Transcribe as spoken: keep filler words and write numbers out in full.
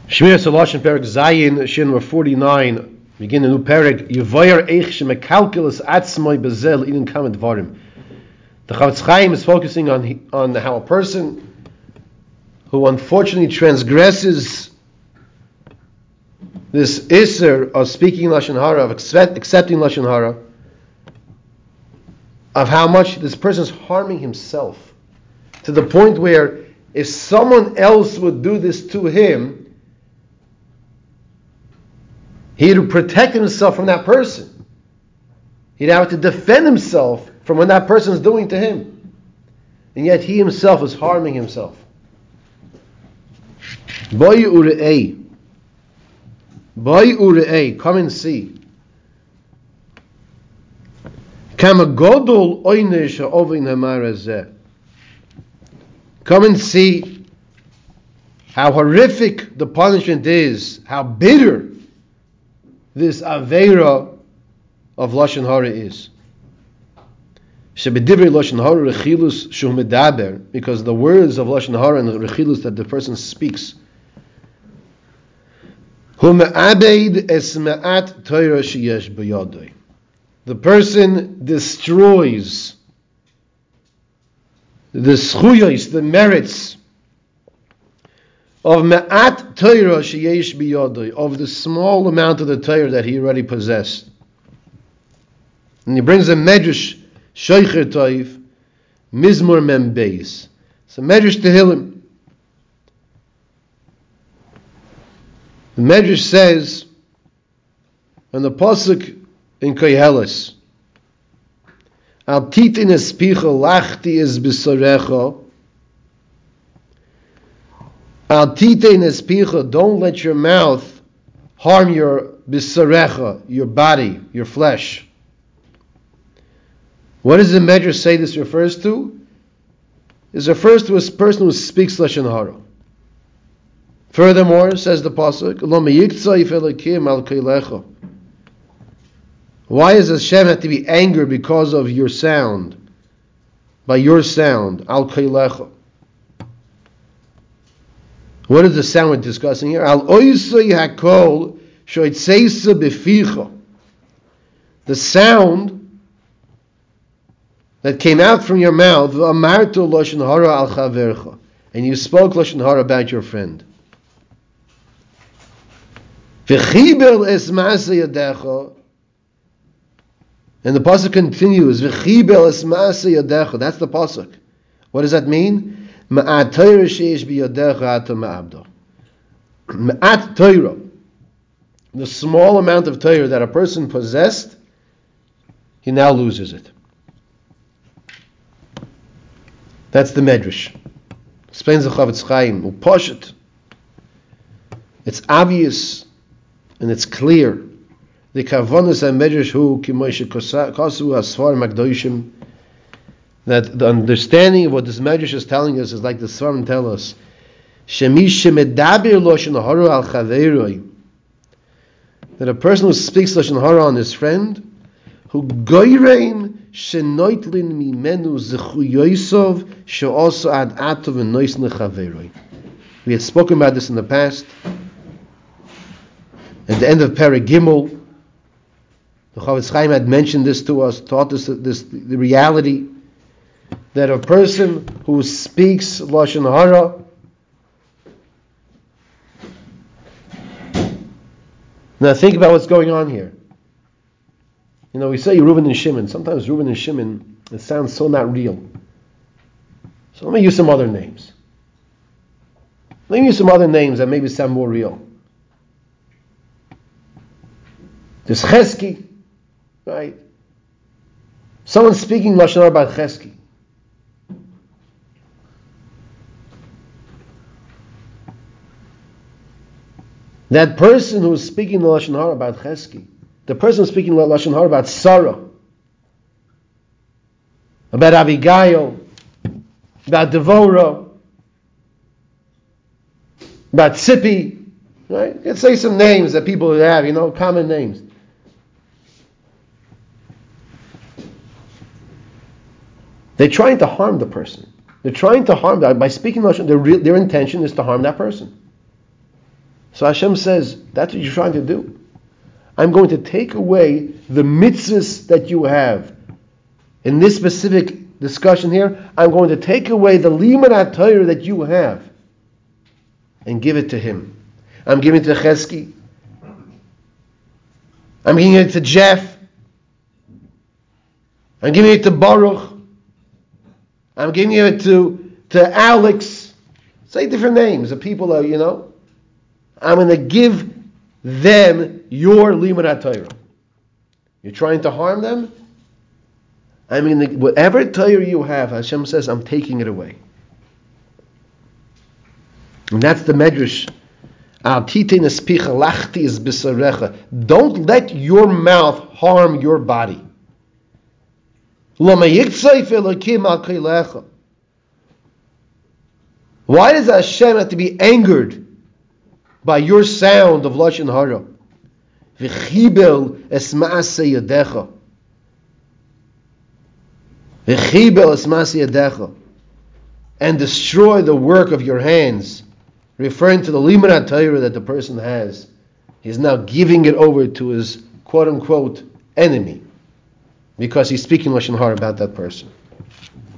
Shmir Saloshin Perek Zayin Shin number forty-nine. Begin a new Perek. Yevoyer Eich Shemekalkelis Atzmai Bezel Inin Kamed Varim. The Chavetz Chaim is focusing on on how a person who unfortunately transgresses this Isser of speaking Lashon Hara, of accept, accepting Lashon Hara, of how much this person is harming himself, to the point where if someone else would do this to him, he would protect himself from that person. He'd have to defend himself from what that person is doing to him. And yet he himself is harming himself. Boy ure'ei. Boy ure'ei. Come and see. Kama godol oynish ha'ovin ha'marazeh. Come and see how horrific the punishment is, how bitter this Aveira of Lashon Hara is. Shebedivrei Lashon Hara rechilus shu medaber, because the words of Lashon Hara and the rechilus that the person speaks, hu me'abeid es me'at Torah sheyesh b'yadoi. The person destroys the schuyos, the merits of me'at Torah sheyesh biyodoi, of the small amount of the Torah that he already possessed. And he brings a medrash, Shoicher Toiv, Mizmor Mem Beis. It's a medrash Tehillim. The medrash says, on the pasuk in Koheles, Al titin espicha lachti es b'sorecha. Al titin espicha, don't let your mouth harm your b'sorecha, your body, your flesh. What does the medrash say this refers to? It refers to a person who speaks Lashon Hara. Furthermore, says the pasuk, Lo meyiktzayif elokim al keilecha. Why does Hashem have to be angered because of your sound? By your sound, al keilecha. What is the sound we're discussing here? Al oisei hakol shoitzeisa beficha. The sound that came out from your mouth, v'amartu lashon hara al chavercha, and you spoke lashon hara about your friend. V'chibel es maaseh yadecha. And the pasuk continues, V'chibel es maaseh yadecha. That's the pasuk. What does that mean? Ma'at Torah sheish biyadecha ata ma'abda. Ma'at Torah. The small amount of Torah that a person possessed, he now loses it. That's the medrash. Explains the Chavetz Chaim. Upashet. It's obvious and it's clear. The kavanas and medrash hu kimoishe kasu asfar magdoishim, that the understanding of what this medrash is telling us is like the Svarim tell us. Shemish medaber lashon hara al chaveroi, that a person who speaks lashon hara on his friend, who goyrein shenoitlin mimenu zechuyoisov she'oso ad atov v'nois nechaveroi. We had spoken about this in the past. At the end of Perek Gimel, the Chavetz Chaim had mentioned this to us, taught us this, the reality that a person who speaks Lashon Hara, now think about what's going on here. You know, we say Reuven and Shimon. Sometimes Reuven and Shimon, it sounds so not real. So let me use some other names. Let me use some other names that maybe sound more real. There's Chesky, right? Someone speaking Lashon Hara about Chesky. That person who is speaking Lashon Hara about Chesky, the person speaking Lashon Hara about Sarah, about Abigail, about Devorah, about Tzippi, right? Let's say some names that people have, you know, common names. They're trying to harm the person. They're trying to harm that by speaking Lashon. Their, their intention is to harm that person. So Hashem says, that's what you're trying to do. I'm going to take away the mitzvahs that you have. In this specific discussion here, I'm going to take away the limud HaTorah that you have and give it to him. I'm giving it to Chesky. I'm giving it to Jeff. I'm giving it to Baruch. I'm giving it to, to Alex. Say different names of people that, you know. I'm going to give them your limud HaTorah. You're trying to harm them? I mean, whatever Torah you have, Hashem says, I'm taking it away. And that's the Medrash. Don't let your mouth harm your body. Why does Hashem have to be angered by your sound of Lashon Hara? V'chibel es ma'aseh yadecha. V'chibel es ma'aseh yadecha. And destroy the work of your hands. Referring to the limud HaTorah that the person has. He's now giving it over to his quote-unquote enemy. Because he's speaking Lashon Hara about that person.